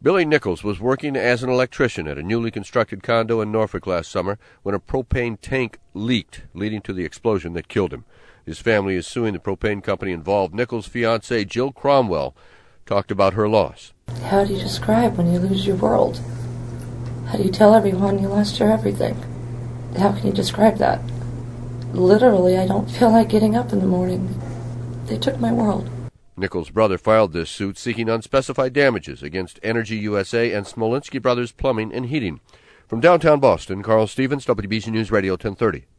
Billy Nichols was working as an electrician at a newly constructed condo in Norfolk last summer when a propane tank leaked, leading to the explosion that killed him. His family is suing the propane company involved. Nichols' fiancée, Jill Cromwell, talked about her loss. How do you describe when you lose your world? How do you tell everyone you lost your everything? How can you describe that? Literally, I don't feel like getting up in the morning. They took my world. Nichols' brother filed this suit seeking unspecified damages against Energy USA and Smolinski Brothers Plumbing and Heating. From downtown Boston, Carl Stevens, WBC News Radio 1030.